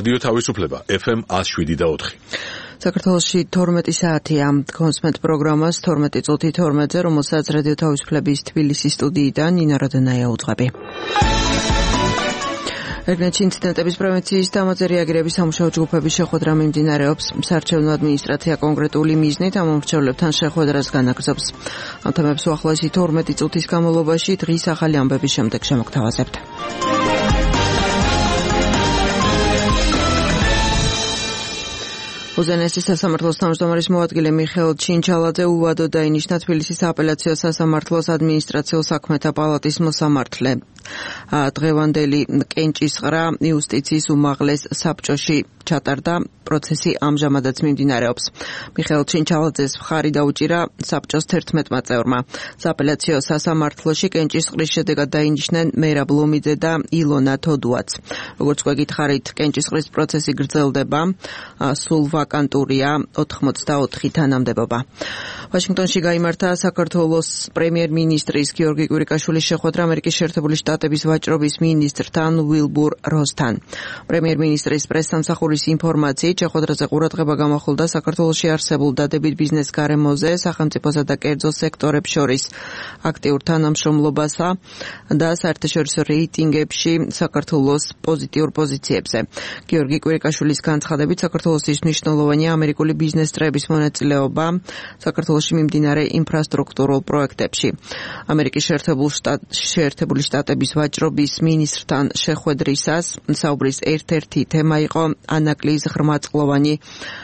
რადიო თავისუფლება FM 107.4. საქართველოში 12 საათია კონსმენტ პროგრამას 12 წუთი 12-ზე, რომელსაც რადიო თავისუფლების თბილისის სტუდიიდან ნინა როდონაია უძღვები. ეგრეთ ინციდენტების პრევენციის დამაძე რეაგირების სამუშაო ჯგუფების შეხვედრა მიმდინარეობს. საარჩევნო ადმინისტრაცია კონკრეტული მიზნით ამ მომხრეებთან შეხვედრას განაგრძობს. ამ თემებს უახლოესი 12 წუთის განმავლობაში დღის ახალი ამბების შემდეგ შემოგთავაზებთ. უზენაესი სასამართლოს თავმჯდომარის მოადგილე მიხეილ ჩინჩალაძე უვადოდ დაინიშნა თბილისის აპელაციო სასამართლოს ადმინისტრაციულ საქმეთა პალატის მოსამართლე. დღევანდელი კენჭისყრა იუსტიციის უმაღლეს საბჭოში ჩატარდა. პროცესი ამჟამადაც მიმდინარეობს. მიხეილ ჩინჩალაძეს მხარი დაუჭირა საბჭოს 11-მა წევრმა. სააპელაციო სასამართლოში კენჭისყრის შედეგად დაინიშნენ მერაბ ლომიძე და ილონა თოდუაც. როგორც გვეკითხარით, კენჭისყრის პროცესი გრძელდება. სულ ვაკანტურია 84 თანამდებობა. ვაშინგტონში გაიმართა საქართველოს პრემიერ-მინისტრის გიორგი კვირიკაშვილის შეხვედრა ამერიკის შეერთებული შტატების ვაჭრობის მინისტრთან უილბურ როსთან. პრემიერ-მინისტრის პრესსამსახურის ინფორმაციით შეხვედრაზე ყურადღება გამახვილდა საქართველოში არსებულ დადებით ბიზნეს გარემოზე, სახელმწიფოსა და კერძო სექტორებს შორის აქტიურ თანამშრომლობასა და საერთაშორისო რეიტინგებში საქართველოს პოზიტიურ პოზიციებზე. გიორგი კვირიკაშვილის განცხადებით, საქართველოსთვის მნიშვნელოვანია ამერიკული ბიზნეს წრეების მონაწილეობა საქართველოში მიმდინარე ინფრასტრუქტურულ პროექტებში. ამერიკის შეერთებული შტატების ვაჭრობის მინისტრთან შეხვედრისას საუბრის ერთ-ერთი თემა იყო ანაკლიის ღრმაწყლოვანი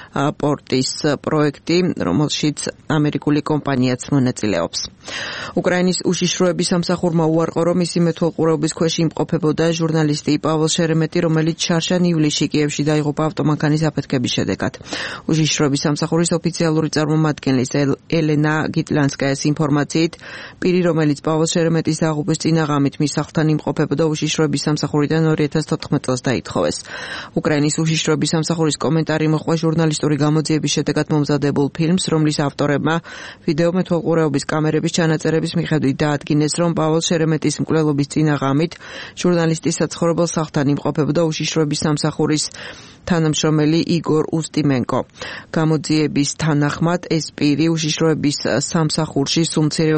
პორტის პროექტი, რომელშიც ამერიკული კომპანიაც მონაწილეობს. უკრაინის უშიშროების სამსახურმა უარყო, რომ მისი მეთვალყურეობის ქვეშ იმყოფებოდა ჟურნალისტი პაველე შერემეტი, რომელიც შარშან ივლისში კიევში დაიღუპა ავტომანქანის აფეთქების შედეგად. უშიშროების სამსახურის ოფიციალური წარმომადგენლის ელენა გიტლანსკაიას ინფორმაციით, პირი, რომელიც პაველე შერემეტის დაღუპვის წინაღამით მის სახლთან იმყოფებოდა, უშიშროების სამსახურიდან 2014 წელს დაითხოვეს. უკრაინის უშიშროების სამსახურის კომენტარი მოჰყვა ჟურნალისტური გამოძიების შედეგად მომზადებულ ფილმს, რომლის ავტორებმა ვიდეო მეთვალყურეობის კამერების ჩანაწერების მიხედვით დაადგინეს, რომ პაველე შერემეტის მკვლელობის წინაღამით ჟურნალისტის საცხოვრებელ სახლთან იმყოფებოდა უშიშროების სამსახურის თანამშრომელი იგორ უსტიმენკო. გამოძიების თანახმად ეს პირი უშიშროების სამსახურში სულ მცირე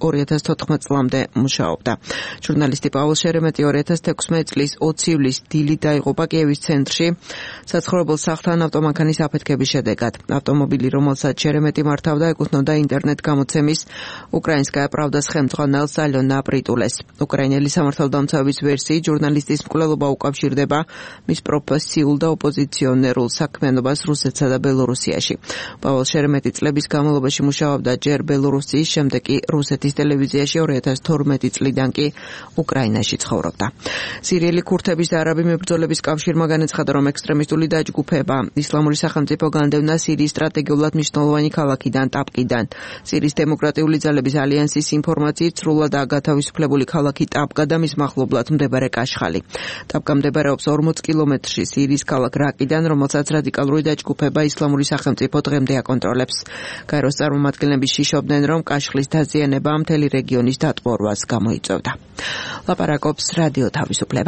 2014 წლამდე მუშაობდა. ჟურნალისტი პაველე შერემეტი 2016 წლის 20 ივლისს დილით დაიღუპა კიევის ცენტრში საცხოვრებელ სახლთან ავტომანქანის აფეთქების შედეგად. ავტომობილი, რომელსაც შერემეტი მართავდა, ეკუთვნოდა ინტერნეტ გამოცემის უკრაინსკაია პრავდას ხელმძღვანელს ალონა პრიტულეს. უკრაინელი სამართალდამცავების ვერსიით, ჟურნალისტის მკვლელობა უკავშირდება მის პროფესიულ და ოპოზიციონერულ საქმიანობას რუსეთსა და ბელორუსიაში. პაველე შერემეტი წლების განმავლობაში მუშაობდა ჯერ ბელორუსიის, შემდეგ კი რუსეთის ტელევიზიაში, 2012 წლიდან კი უკრაინაში ცხოვრობდა. სირიელი ქურთების და არაბი მებრძოლების კავშირმა განაცხადა, რომ ექსტრემისტული დაჯგუფება ისლამური სახელმწიფო განდევნა სირიის სტრატეგიულად მნიშვნელოვანი ქალაქიდან ტაბკიდან. სირიის დემოკრატიული ძალების ალიანსის ინფორმაციით, სრულად გათავისუფლებული ქალაქი ტაბკა და მის მახლობლად მდებარე კაშხალი. ტაბკა მდებარეობს 40 კილომეტრში სირიის ქალაქ რაკიდან, რომელსაც რადიკალური დაჯგუფება ისლამური სახელმწიფო დღემდე აკონტროლებს. გაეროს წარმომადგენლები შიშობდნენ, რომ კაშხლის დაზიანება მთელი რეგიონის დატბორვას გამოიწვევდა. ლაპარაკობს რადიო თავისუფლება.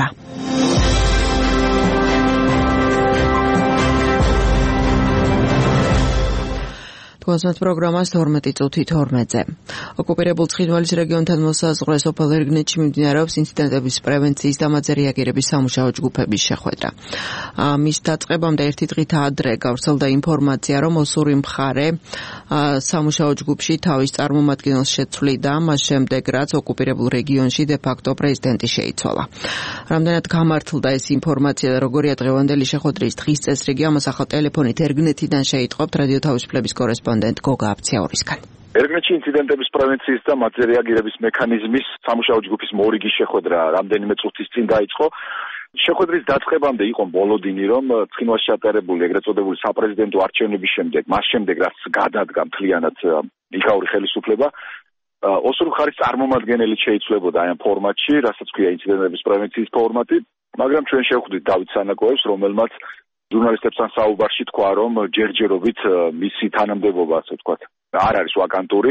კონსმენტ პროგრამას 12 წუთი 12-ზე. ოკუპირებულ ცხინვალის რეგიონთან მოსაზღვრე სოფელ ერგნეთში მიმდინარეობს ინციდენტების პრევენციის დამაძე რეაგირების სამუშაო ჯგუფების შეხვედრა. მის დაწყებამდე ერთი დღით ადრე გავრცელდა ინფორმაცია, რომ ოსური მხარე სამუშაო ჯგუფში თავის წარმომადგენელს შეცვლიდა, მას შემდეგ რაც ოკუპირებულ რეგიონში დე-ფაქტო პრეზიდენტი შეიცვალა. რამდენად გამართლდა ეს ინფორმაცია და როგორია დღევანდელი შეხვედრის დღის წესრიგი, ამას ახლა ტელეფონით ერგნეთიდან შეიტყობთ რადიო თავისუფლების კორესპონდენტ გოგა აბციაურისგან. ერგნეთში ინციდენტების პრევენციის და მათზე რეაგირების მექანიზმის სამუშაო ჯგუფის მორიგი შეხვედრა რამდენიმე წუთის წინ დაიწყო. შეხვედრის დაწყებამდე იყო მოლოდინი, რომ ცხინვალში ჩატარებული ეგრეთ წოდებული საპრეზიდენტო არჩევნების შემდეგ, მას შემდეგ რაც გადადგა მთლიანად იგავრი ხელისუფლება, ოსური მხარის წარმომადგენელი შეიცვლებოდა აი ამ ფორმატში, რასაც ქვია ინციდენტების პრევენციის ფორმატი, მაგრამ ჩვენ შევხვდით დავით სანაკოევს, რომელმაც ჟურნალისტებთან საუბარში თქვა, რომ ჯერჯერობით მისი თანამდებობა, ასე ვთქვათ, არ არის ვაკანტური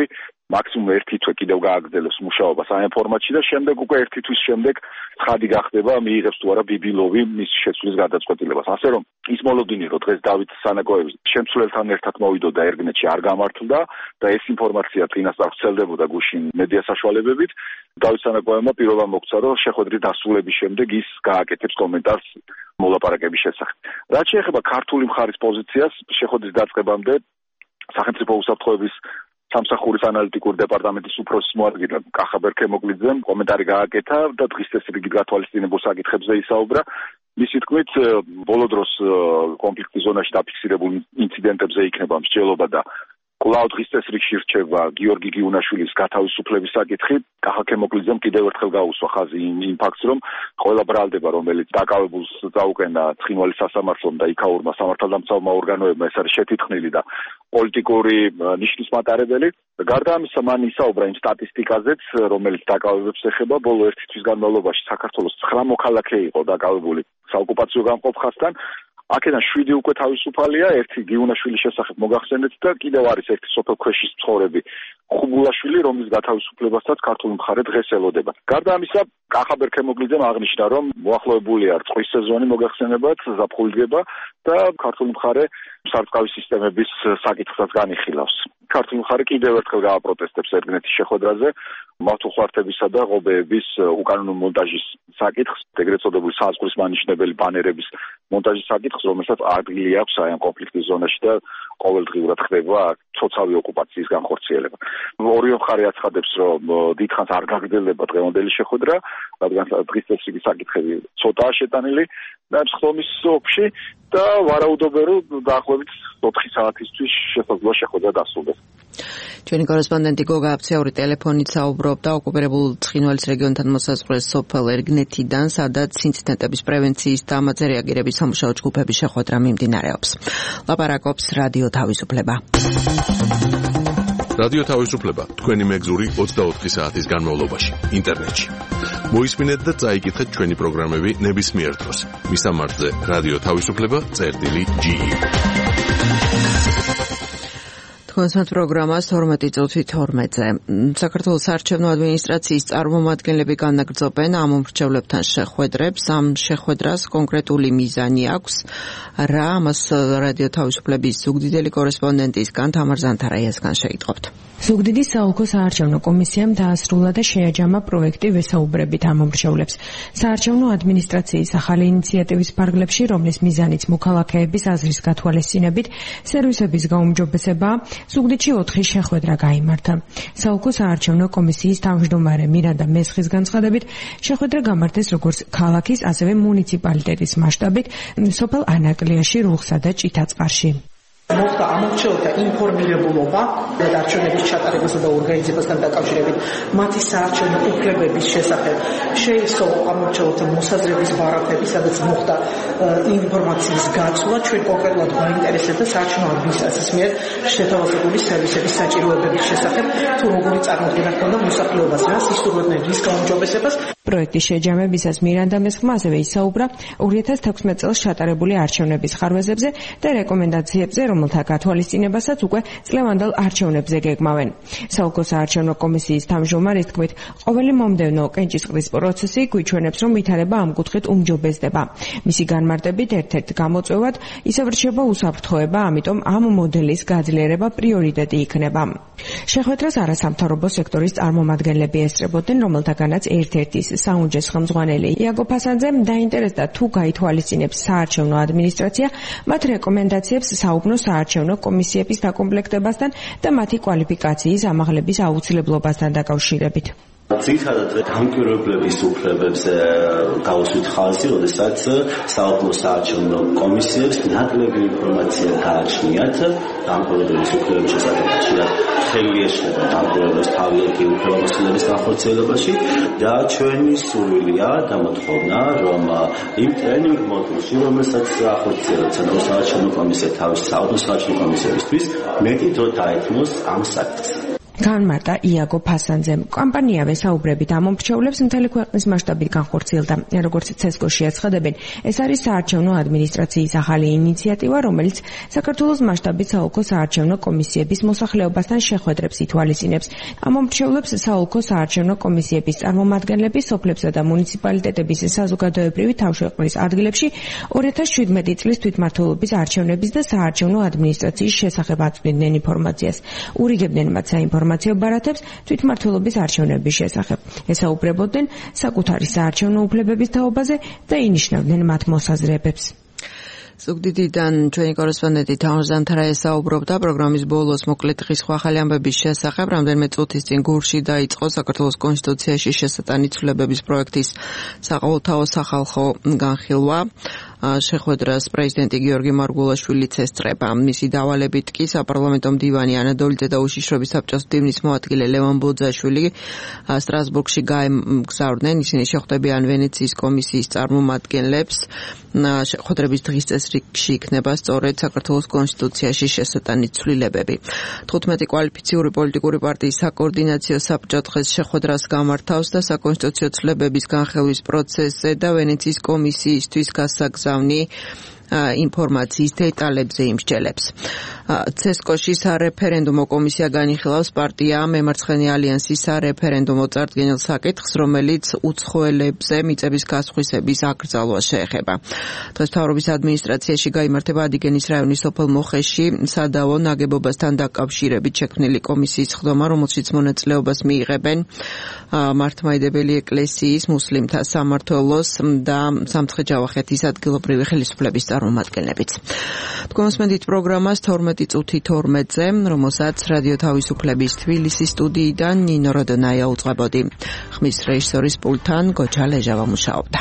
მაქსიმუმ 1 თვე კიდევ გააგრძელებს მუშაობას ამ ფორმატში და შემდეგ უკვე 1 თვის შემდეგ ცხადი გახდება მიიღებს თუ არა ბიბილოვი მის შეცვლის გადაწყვეტილებას. ასე რომ ის მოლოდინი რომ დღეს დავით სანაკოევი შემცვლელთან ერთად მოვიდოდა ერგნეტში არ გამართლდა და ეს ინფორმაცია წინასწარ ვრცელდებოდა გუშინ მედია საშუალებებით. დავით სანაკოევმა პირობა მოგცა რომ შეხვედრის დასრულების შემდეგ ის გააკეთებს კომენტარს მოლაპარაკების შესახებ. რაც შეეხება ქართული მხარის პოზიციას შეხვედრის დაწყებამდე სახელმწიფო უსაფრთხოების სამსახურის ანალიტიკური დეპარტამენტის უფროსის მოადგილე კახაბერ ქემოკლიძემ კომენტარი გააკეთა და დღის წესრიგით გათვალისწინებულ საკითხებზე ისაუბრა. მისი თქმით, ბოლო დროს კონფლიქტის ზონაში დაფიქსირებულ ინციდენტებზე იქნება მსჯელობა და კვლავ დღის წესრიგში რჩება გიორგი გიუნაშვილის გათავისუფლების საკითხი. კახა ქემოკლიძემ კიდევ ერთხელ გაუსვა ხაზი იმ ფაქტს, რომ ყველა ბრალდება, რომელიც დაკავებულს წაუყენა ცხინვალის სასამართლომ და იქაურმა სამართალდამცავმა ორგანოებმა, ეს არის შეთითქმილი და პოლიტიკური ნიშნის მატარებელი. გარდა ამისა, მან ისაუბრა იმ სტატისტიკაზეც, რომელიც დაკავებებს ეხება. ბოლო 1 თვის განმავლობაში საქართველოს 9 მოქალაქე იყო დაკავებული საოკუპაციო გამყოფ ხაზთან. აქედან 7 უკვე თავისუფალია, 1 გიუნაშვილის შესახებ მოგახსენეთ და კიდევ არის 1 სოფელქვეშის მცხოვრები ხუბულაშვილი, რომლის გათავისუფლებასაც ქართული მხარე დღეს ელოდება. გარდა ამისა, კახაბერ ქემოკლიძემ აღნიშნა, რომ მოახლოებულია რწყვის სეზონი მოგახსენებათ, ზაფხულდება და ქართული მხარე სარწყავი სისტემების საკითხსაც განიხილავს. ქართული მხარე კიდევ ერთხელ გააპროტესტებს ერგნეთის შეხვედრაზე მავთულხლართებისა და ღობეების უკანონო მონტაჟის საკითხს, ეგრეთ წოდებული საზღვრის მანიშნებელი ბანერების მონტაჟის საკითხს, რომელსაც ადგილი აქვს აი ამ კონფლიქტის ზონაში და ყოველდღიურად ხდება ცოცხალი ოკუპაციის განხორციელება. ორივე მხარე აცხადებს, რომ დიდხანს არ გაგრძელდება დღევანდელი შეხვედრა, რადგან დღის წესრიგის საკითხები ცოტაა შეტანილი და მსხლომის ოფში და ვარაუდობენ, რომ დაახლოებით 4 საათისთვის შესაძლოა შეხვედრა დასრულდეს. ჩვენი კორესპონდენტი გოგა აფციური ტელეფონით საუბრობდა ოკუპირებულ ცხინვალის რეგიონთან მოსაზღვრე სოფელ ერგნეთიდან, სადაც ინციდენტების პრევენციის და ამაზე რეაგირების სამუშაო ჯგუფების შეხვედრა მიმდინარეობს. ლაპარაკობს რადიო თავისუფლება. რადიო თავისუფლება თქვენი მეგზური 24 საათის განმავლობაში ინტერნეტში. მოისმინეთ და წაიკითხეთ ჩვენი პროგრამები ნებისმიერ დროს. მისამართზე რადიო თავისუფლება.ge. კონსერტ პროგრამას 12 წუთი 12-ზე. საქართველოს საარჩევნო ადმინისტრაციის წარმომადგენლები განაგრძობენ ამ მომრჩევლებთან შეხვედრებს. ამ შეხვედრას კონკრეტული მიზანი აქვს. რა ამას რადიო თავისუფლების ზუგდიდელი კორესპონდენტისგან თამარ ზანთარაიასგან შეიტყობთ. ზუგდიდის საოლქო საარჩევნო კომისიამ დაასრულა და შეაჯამა პროექტი ვესაუბრებით ამ მომრჩევლებს. საარჩევნო ადმინისტრაციის ახალი ინიციატივის ფარგლებში, რომლის მიზანიც მოქალაქეების აზრის გათვალისწინებით სერვისების გაუმჯობესებაა, ზუგდიდში 4 შეხვედრა გაიმართა. საოლქო საარჩევნო კომისიის თავმჯდომარე მირანდა მესხის განცხადებით, შეხვედრა გამართეს როგორც ქალაქის, ასევე მუნიციპალიტეტის მასშტაბით სოფელ ანაკლიაში, რუხსა და ჭიტაწყარში. მოხდა ამორჩეულთა ინფორმირებულობა არჩევნების ჩატარებასა და ორგანიზებასთან დაკავშირებით მათი საარჩევნო უფლებების შესახებ. შეისწავლ ამორჩეულთა მოსაზრების ბარათები, სადაც მოხდა ინფორმაციის გაცვლა. ჩვენ კონკრეტულად გვაინტერესებდა საარჩევნო ადმინისტრაციის მიერ შეთავაზებული სერვისების საჭიროებების შესახებ, თუ როგორი წარმოდგენა ჰქონდა მოსახლეობას, რას ისურვებდნენ რის გაუმჯობესებას. პროექტის შეჯამებისას მირანდა მესხმა ასევე ისაუბრა 2016 წელს ჩატარებული არჩევნების ხარვეზებზე და რეკომენდაციებზე, რომელთა გათვალისწინებასაც უკვე წლევანდელ არჩევნებზე გეგმავენ. საოლქო საარჩევნო კომისიის თავმჯდომარის თქმით, ყოველი მომდევნო კენჭისყრის პროცესი გვიჩვენებს, რომ ვითარება ამ კუთხით უმჯობესდება. მისი განმარტებით ერთ-ერთ გამოწვევად ისევ რჩება უსაფრთხოება, ამიტომ ამ მოდელის გაძლიერება პრიორიტეტი იქნება. შეხვედრას არასამთავრობო სექტორის წარმომადგენლები ესწრებოდნენ, რომელთაგანაც ერთ-ერთი საუნჯეს ხელმძღვანელი იაგო ფასანძემ დაინტერესდა თუ გაითვალისწინებს საარჩევნო ადმინისტრაცია მათ რეკომენდაციებს საუბნო საარჩევნო კომისიების დაკომპლექტებასთან და მათი კვალიფიკაციის ამაღლების აუცილებლობასთან დაკავშირებით. ძირითადად დამკვირვებლების უფლებებს გაუსვით ხაზი, როდესაც საოლქო საარჩევნო კომისიებს ნაკლები ინფორმაცია გააჩნიათ დამკვირვებლების უფლებების შესახებ. ხელი ეშლება დამკვირვებლებს თავიანთი უფლებამოსილების განხორციელებაში და ჩვენი სურვილია და მოთხოვნა, რომ იმ ტრენინგ მოდულში, რომელსაც ახორციელებს საარჩევნო კომისია თავის საოლქო საარჩევნო კომისიებისთვის, მეტი დრო დაეთმოს ამ საკითხს. განმარტა იაგო ფასანძემ. კამპანიავე საუბრებით ამომრჩევლებს მთელი ქვეყნის მასშტაბით განხორციელდა. როგორც ცესკოში აცხადებენ, ეს არის საარჩევნო ადმინისტრაციის ახალი ინიციატივა, რომელიც საქართველოს მასშტაბით საოლქო საარჩევნო კომისიების მოსახლეობასთან შეხვედრებს ითვალისწინებს. ამომრჩევლებს საოლქო საარჩევნო კომისიების წარმომადგენლები სოფლებსა და მუნიციპალიტეტების საზოგადოებრივი თავშეყრის ადგილებში 2017 წლის თვითმმართველობის არჩევნების და საარჩევნო ადმინისტრაციის შესახებ აწვდიდნენ ინფორმაციას. ურიგებდნენ მათ საინფორმაციო ბარათებს თვითმმართველობის არჩევნების შესახებ. ესაუბრებოდნენ საკუთარი საარჩევნო უფლებების თაობაზე და ინიშნავდნენ მათ მოსაზრებებს. ზუგდიდიდან ჩვენი კორესპონდენტი თამარ ზანთარა ესაუბრობდა პროგრამის ბოლოს მოკლე დღის ახალი ამბების შესახებ. რამდენიმე წუთის წინ გურში დაიწყო საქართველოს კონსტიტუციაში შესატანი ცვლილებების პროექტის საყოველთაო სახალხო განხილვა. შეხვედრას პრეზიდენტი გიორგი მარგულაშვილიც ესწრება. მისი დავალებით კი საპარლამენტო მდივანი ანადოლიძე და უშიშროების საბჭოს მდივნის მოადგილე ლევან ბოძაშვილი სტრასბურგში გაემგზავრნენ. ისინი შეხვდებიან ვენეციის კომისიის წარმომადგენლებს. შეხვედრების დღის წესრიგში იქნება სწორედ საქართველოს კონსტიტუციაში შესატანი ცვლილებები. 15 კვალიფიციური პოლიტიკური პარტიის საკოორდინაციო საბჭო დღეს შეხვედრას გამართავს და საკონსტიტუციო ცვლილებების განხილვის პროცესზე და ვენეციის კომისიისთვის გასაგზავნი ინფორმაციის დეტალებზე იმსჯელებს. ცესკოში სარეფერენდუმო კომისია განიხილავს პარტია მემარცხენე ალიანსის სარეფერენდუმო წარდგენილ საკითხს, რომელიც უცხოელებზე მიწების გასხვისების აკრძალვას შეეხება. დღეს მთავრობის ადმინისტრაციაში გაიმართება ადიგენის რაიონის სოფელ მოხეში სადავო ნაგებობასთან დაკავშირებით შექმნილი კომისიის ხდომა, რომელშიც მონაწილეობას მიიღებენ მართლმადიდებელი ეკლესიის, მუსლიმთა სამმართველოს და სამცხე-ჯავახეთის ადგილობრივი ხელისუფლების წარმომადგენლებიც. თქვენსმენდით პროგრამას 12 წუთი 12-ზე, რომელსაც რადიო თავისუფლების თბილისის სტუდიიდან ნინო როდონაია უწყებოდი. ხმის რეჟისორის პულტთან გოჩა ლეჟავა მუშაობდა.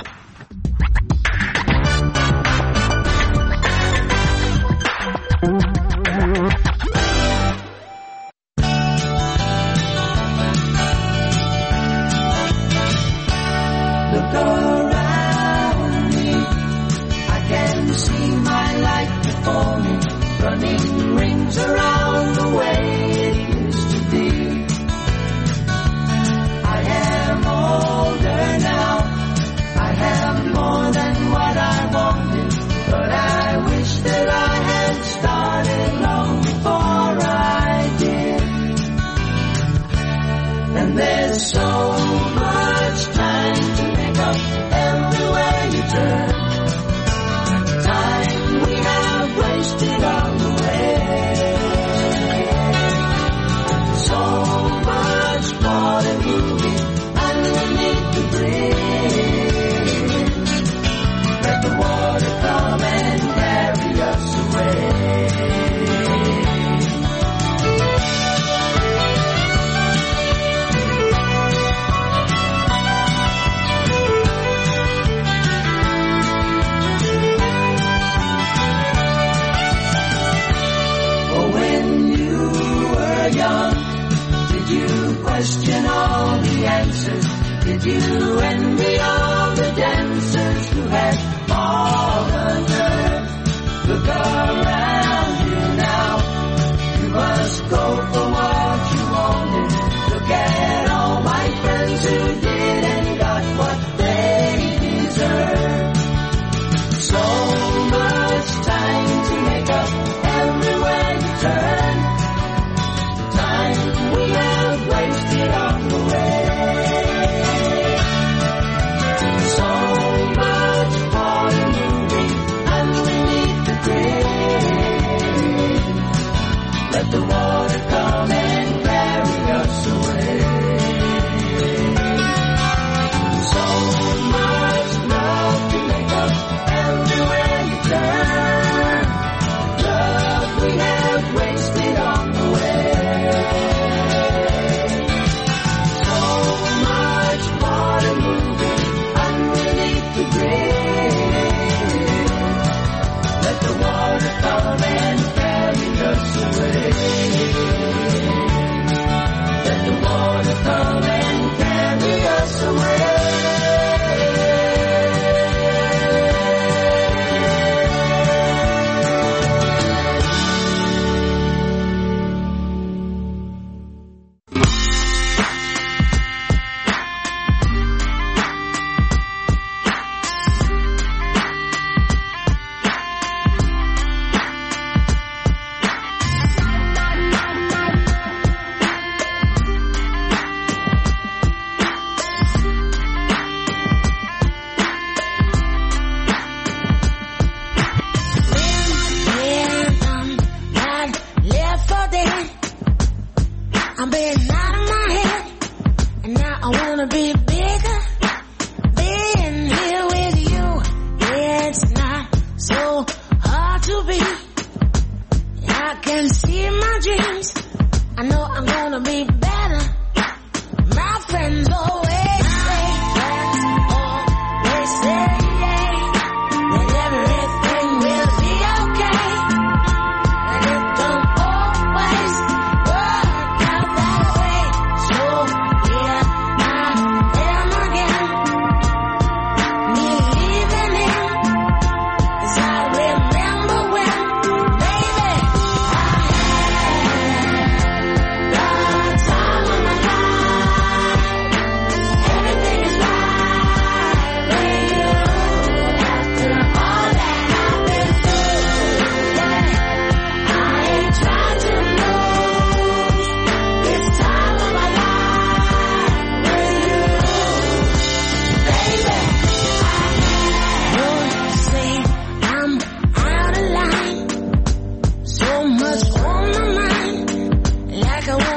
The water come and carry us away.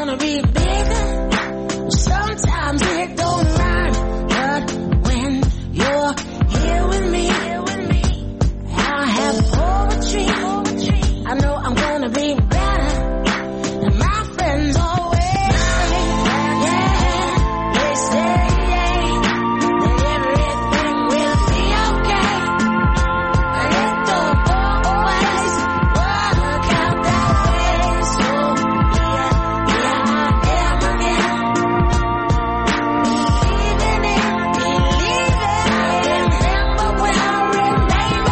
wanna be bigger. Sometimes it don't rhyme, but when you're here with me, I have poetry. I know I'm gonna be better than my friends always. Yeah, they say that everything will be okay, but it don't always work out that way. So here I am again, believing it. Remember when I remember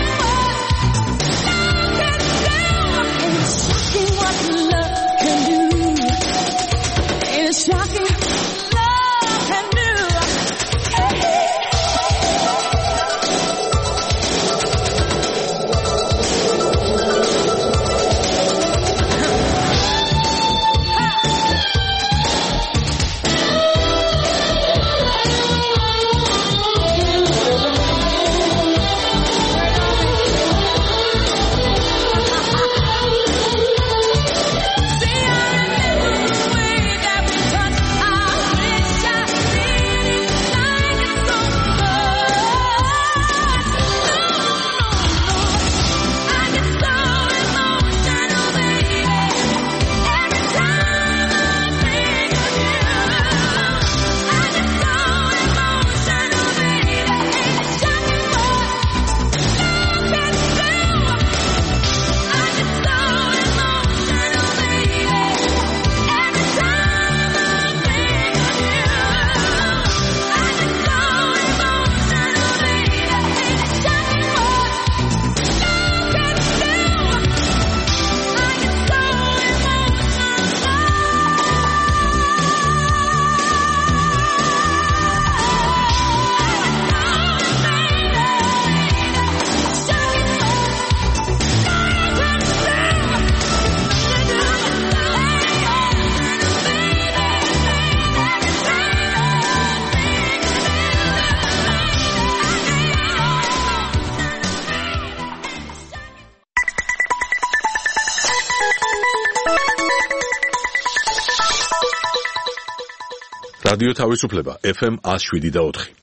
what love can do. რადიო თავისუფლება FM 107.4.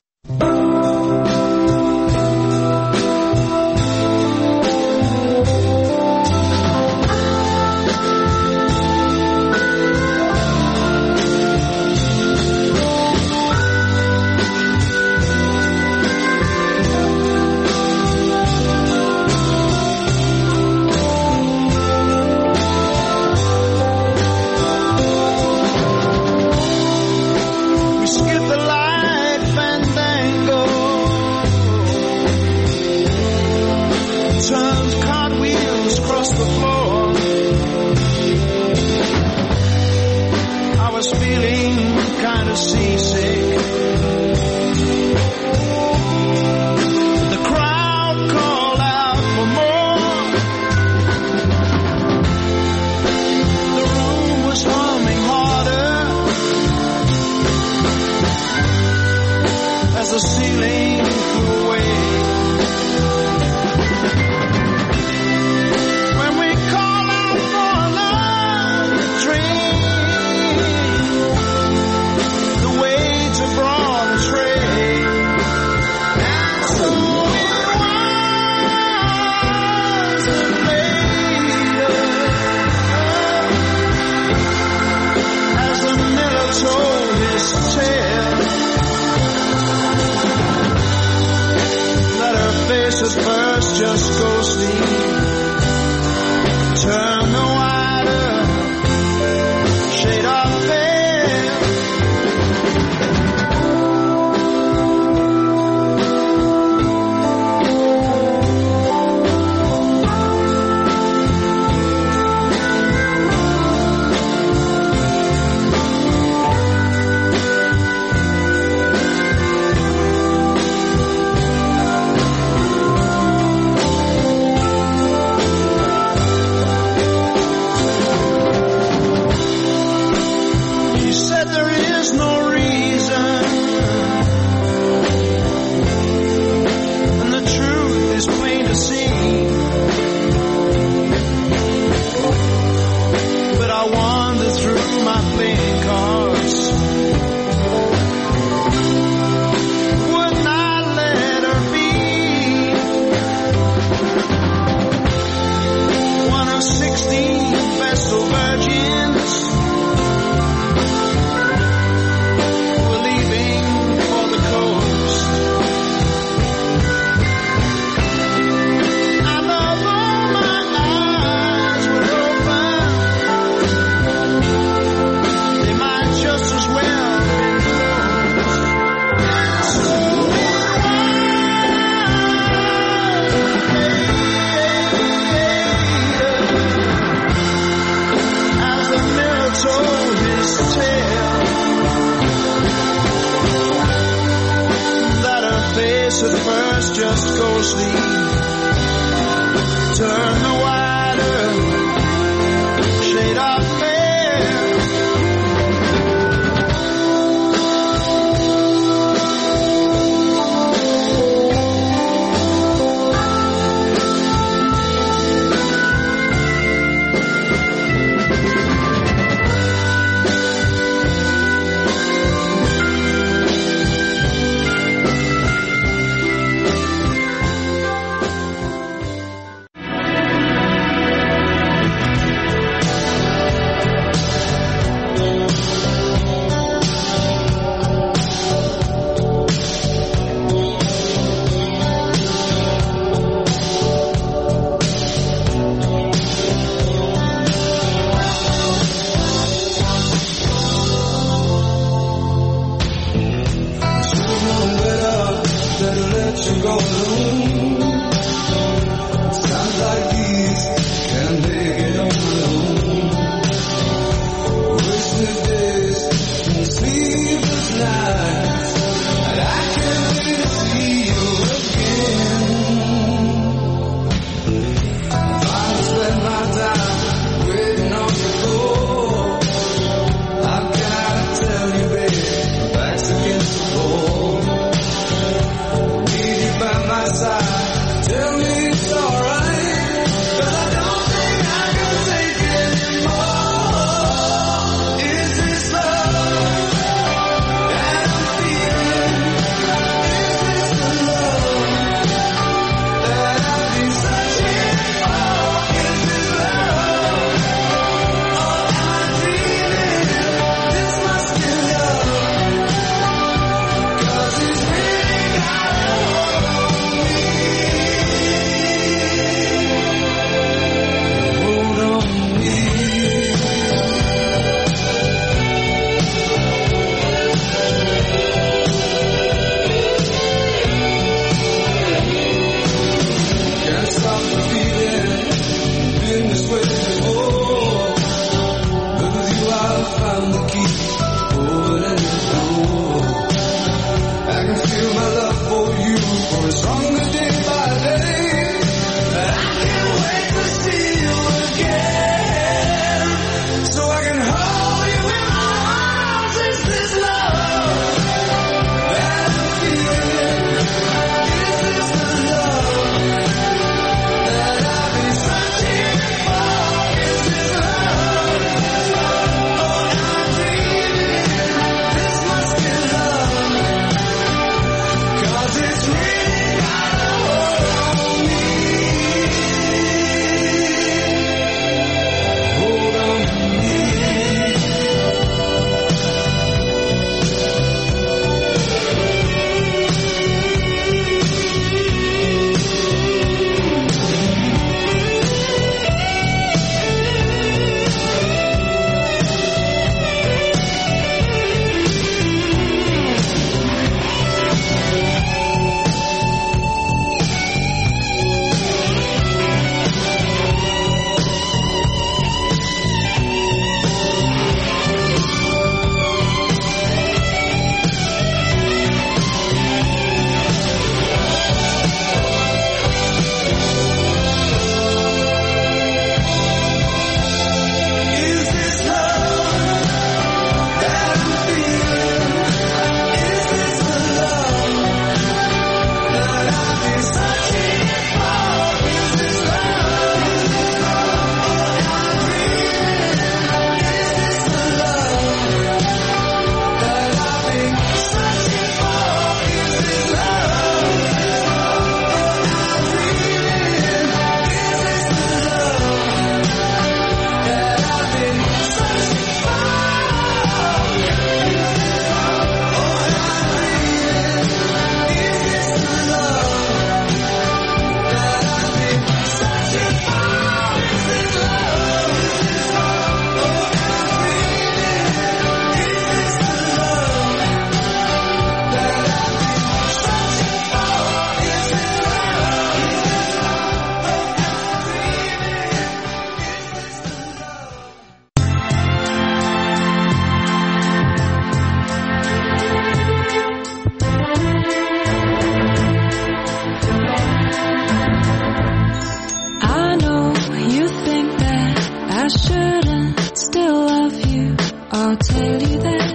didn't still love you, I'll tell you that.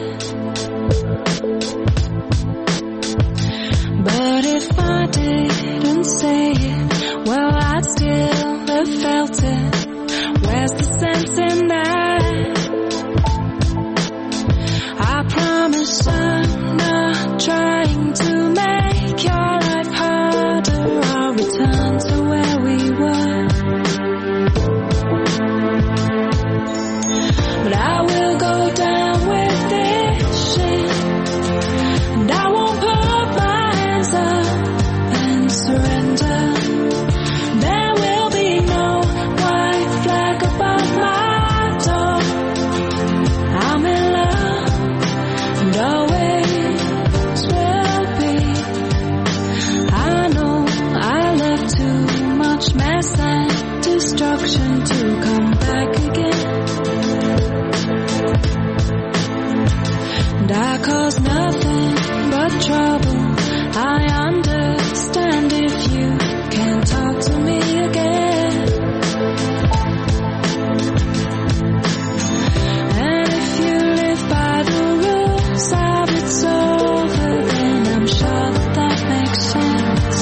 But if I didn't say it, well, I'd still have felt it. Where's the sense in that? I promise I'm not trying to make your life harder. I'll return to where we were. But I will go down with this shit, and I won't put my hands up and surrender. There will be no white flag above my door. I'm in love and always will be. I know I left too much mess and destruction to come back again. And I caused nothing but trouble. I understand if you can't talk to me again. And if you live by the rules of it's over, then I'm sure that makes sense.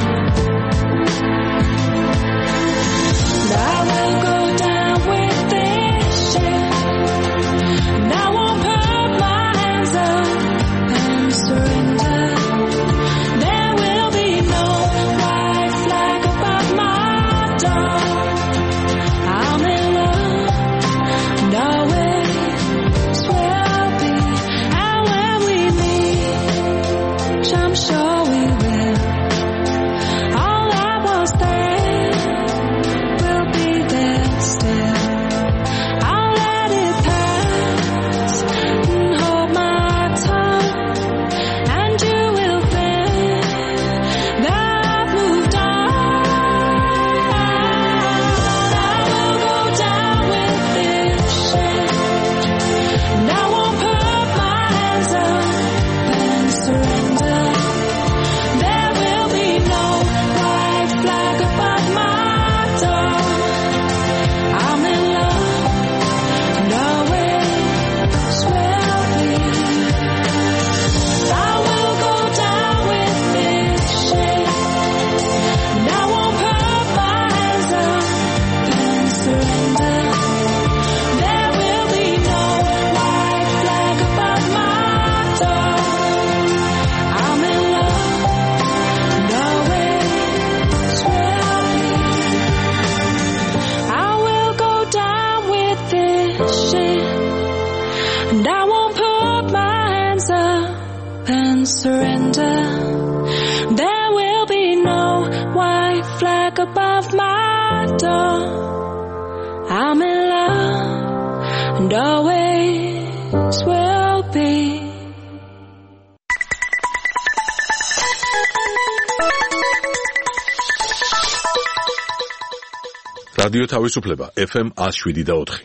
And I will go down with this shit, and I won't put my hands up and surrender. There will be no white flag above my door. I'm in love and always will be. And when we meet, I'm sure we will, all that was there will be there still. I'll let it pass and hold my tongue, and you will think that I've moved on. I will go down with this shit, and I won't put my hands up and surrender. There will be no white flag above my door. I'm in love and always will be. I will go down with this shit, and I won't put my hands up and surrender. There will be no white flag above my door. I'm in love and always will be. I will go down with this shit, and I won't put my hands up and surrender. There will be no white flag above my door. I'm in love and always will be. რადიო თავისუფლება FM 107.4.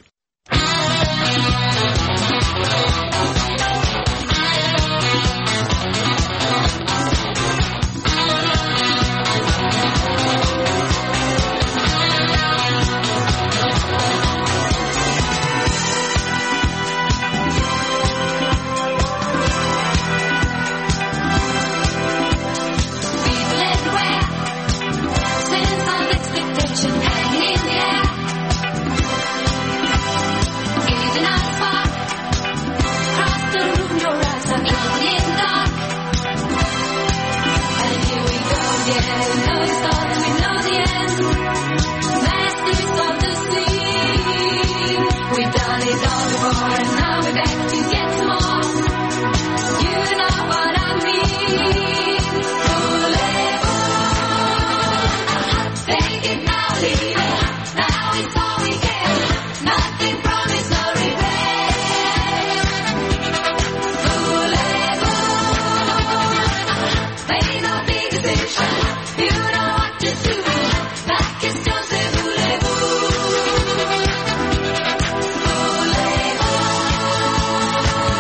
People everywhere, sense of expectation hanging in the air. Gazing out far, across the room, your eyes are glowing dark. And here we go again. We know the start and we know the end. Masters of the sea. We've done it all before, and now we're back to get some more. You know what I mean. Take it now, leave it. Now it's all we get. Nothing promised, no regret. Voulez-vous? Made no big decision. You know what to do. La question c'est voulez-vous? Voulez-vous?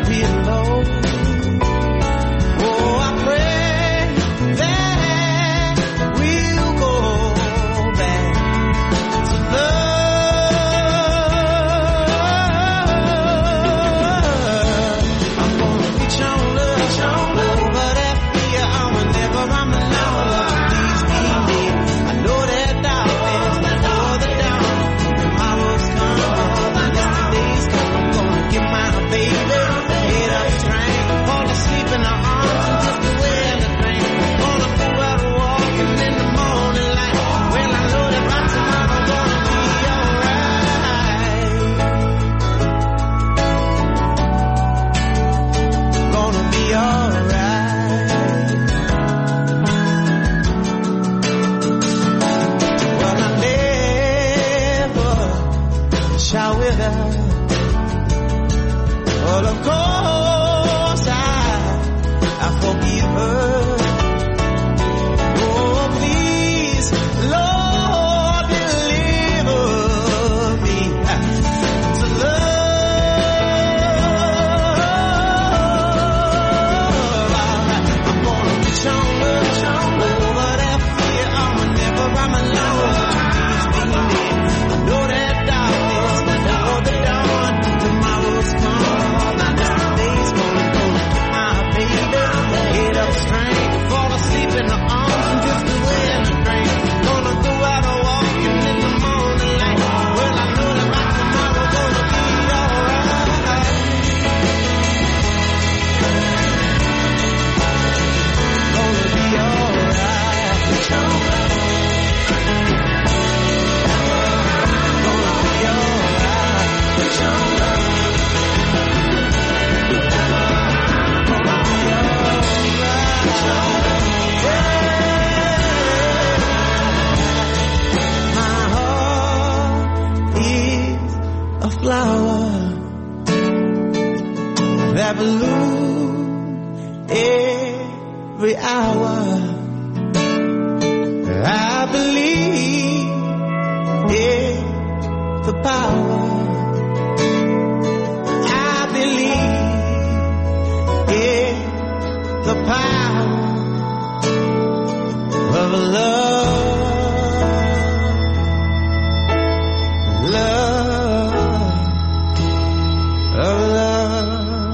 pillow. Oh, I pray that we'll go back to love. I'm gonna get your love over that fear. I'm never I'm alone. Please be me. I know that darkness, I know the dawn. Tomorrow's come, yesterday's gone. I'm gonna get my baby, head up straight, fall asleep in her arms and just away in the train. Gonna go out walking in the morning light. Well, I know that by tomorrow gonna be alright. Gonna be alright. Well, I never shall wither. Well, of course I forgive her. Oh, please, Lord, deliver me to love. I'm gonna reach on over that fear. I'm alone. Please be me. I know that darkness, I know the dawn. Tomorrow's come, yesterday's gonna get my baby, head up straight, fall asleep in the arms and drift away in the rain. Gonna go out walking in the morning light. Well, I know that by tomorrow gonna be alright. Gonna be alright. Gonna be My heart is a flower that blooms every hour. I believe in the power. I believe in the power of love, of love.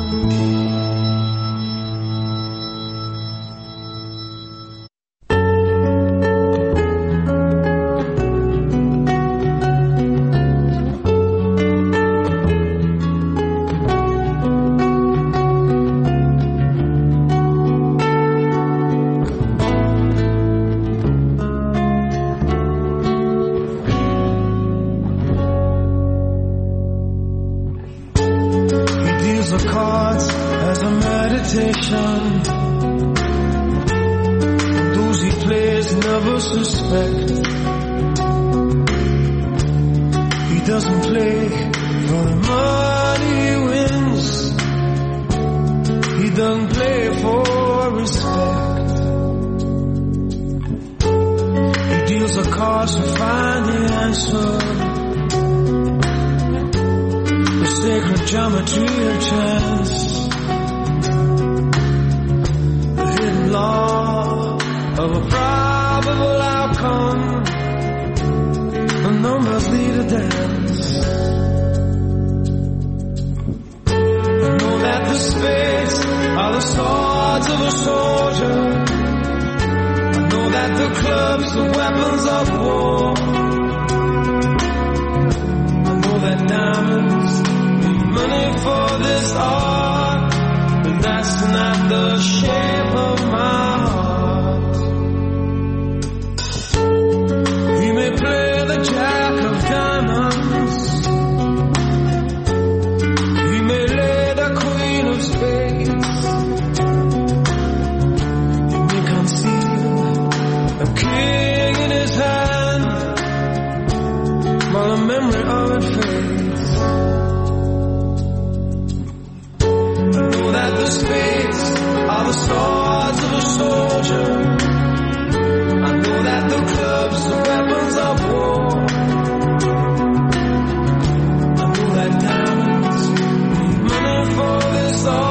He deals the cards as a meditation. Those he plays never suspect. He doesn't play for the money he wins. He doesn't play for respect. He deals the cards to find the answer. The sacred geometry of chance. The hidden law of a probable outcome. The numbers lead a dance. I know that the spades are the swords of a soldier. I know that the clubs are weapons of war. I know that diamonds need money for this art, but that's not the shape of my heart. He may play the jack of diamonds. He may lay the queen of spades. He may conceal a king in his hand while the memory of it fades. I know that the spades are the swords of a soldier. I know that the clubs are weapons of war. I know that diamonds need money for this art.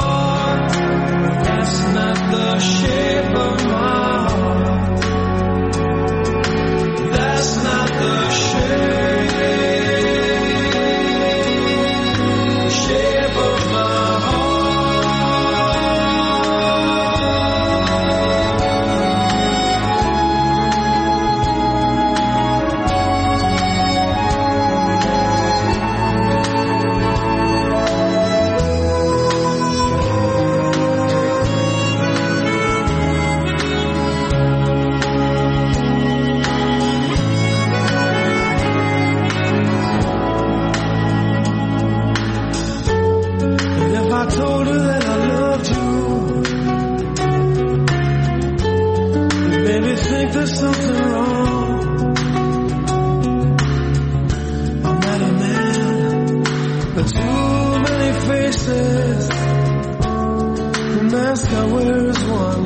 sky wears one.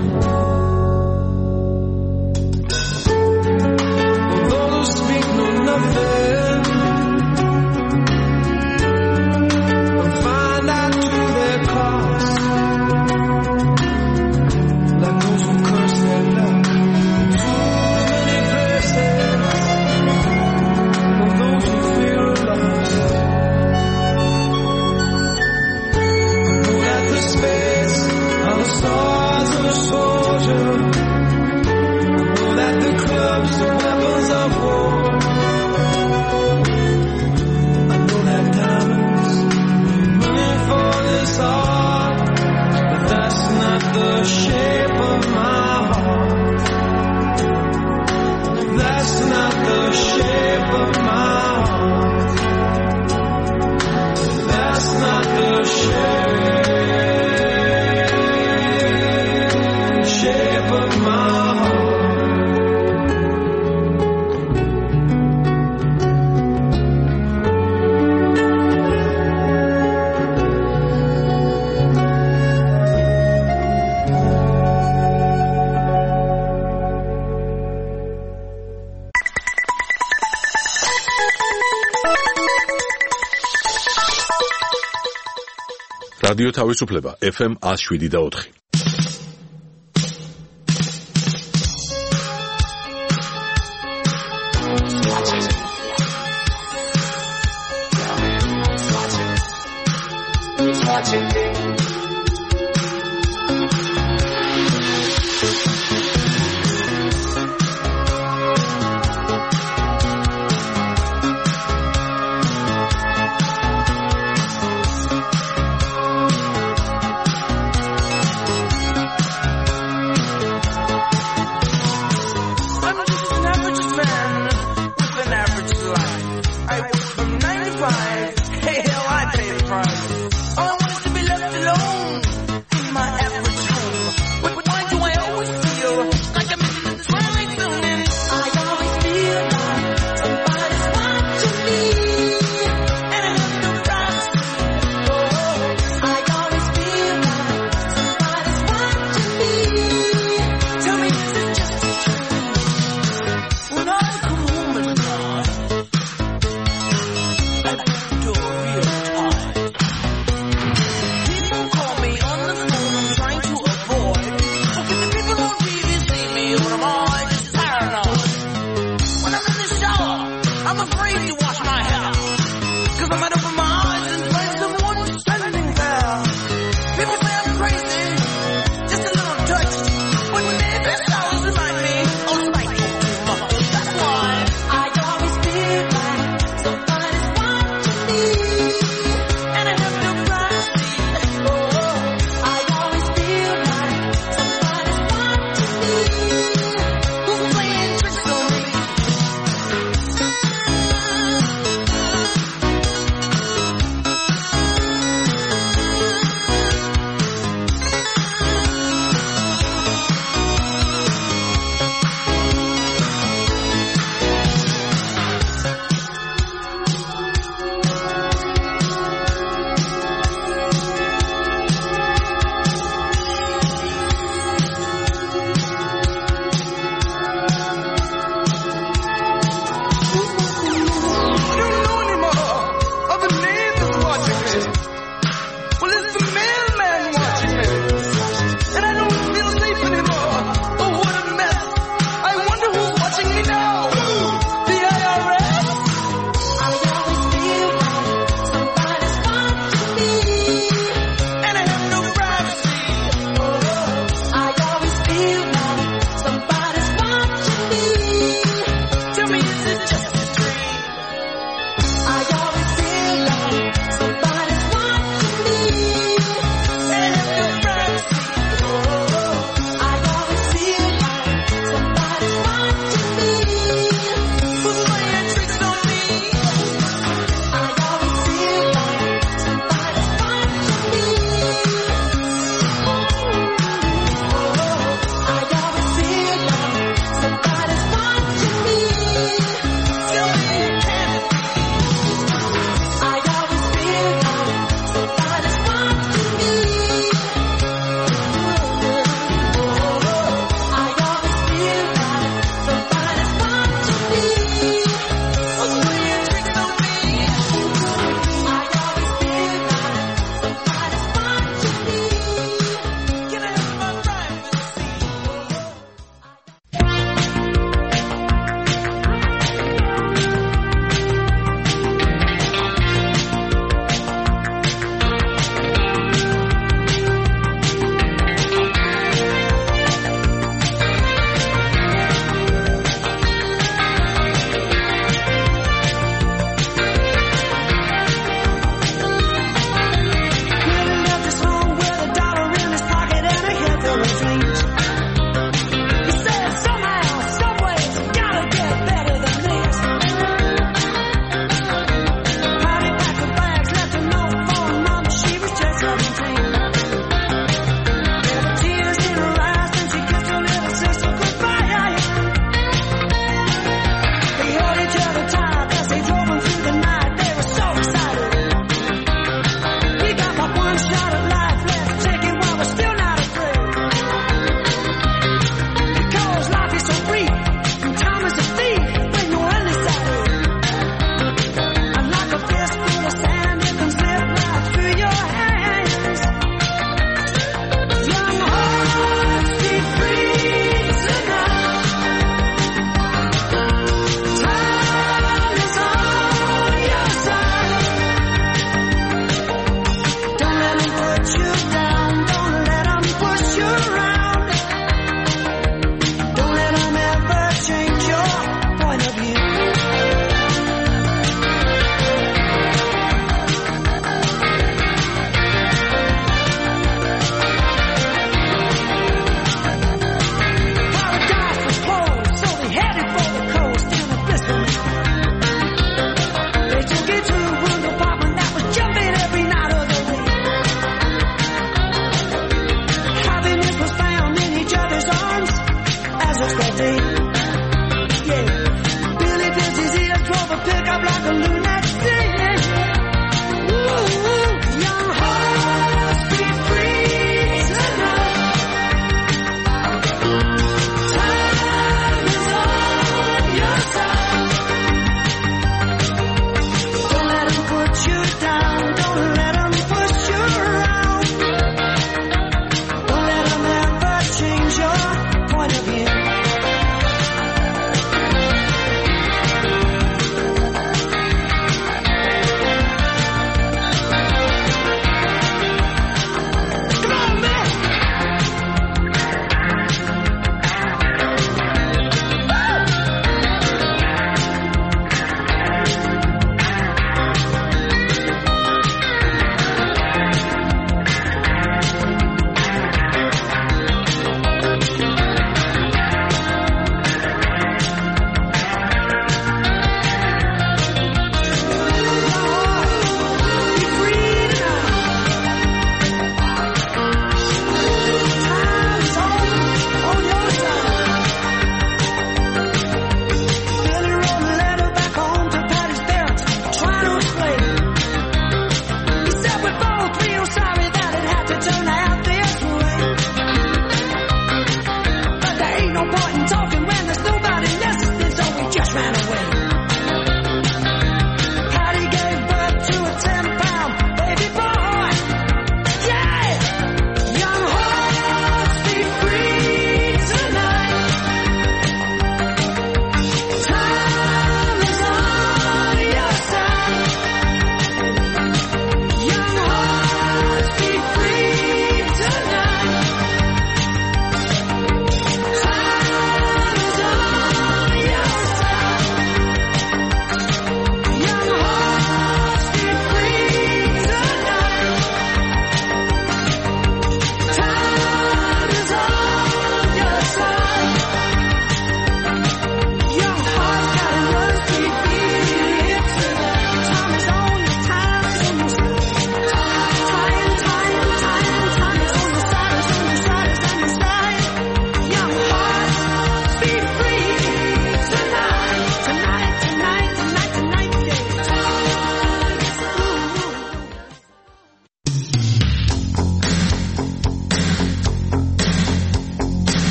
Although those who speak know nothing, and find out to their cost, like those who curse their luck in too many places, of those who feel lost. Space are the stars of a soldier. I know that the clubs are weapons of war. I know that diamonds money for this art, but that's not the shape of my heart. That's not the shape of my heart. That's not the shape of my heart. რადიო თავისუფლება FM 107.4.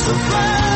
to fly.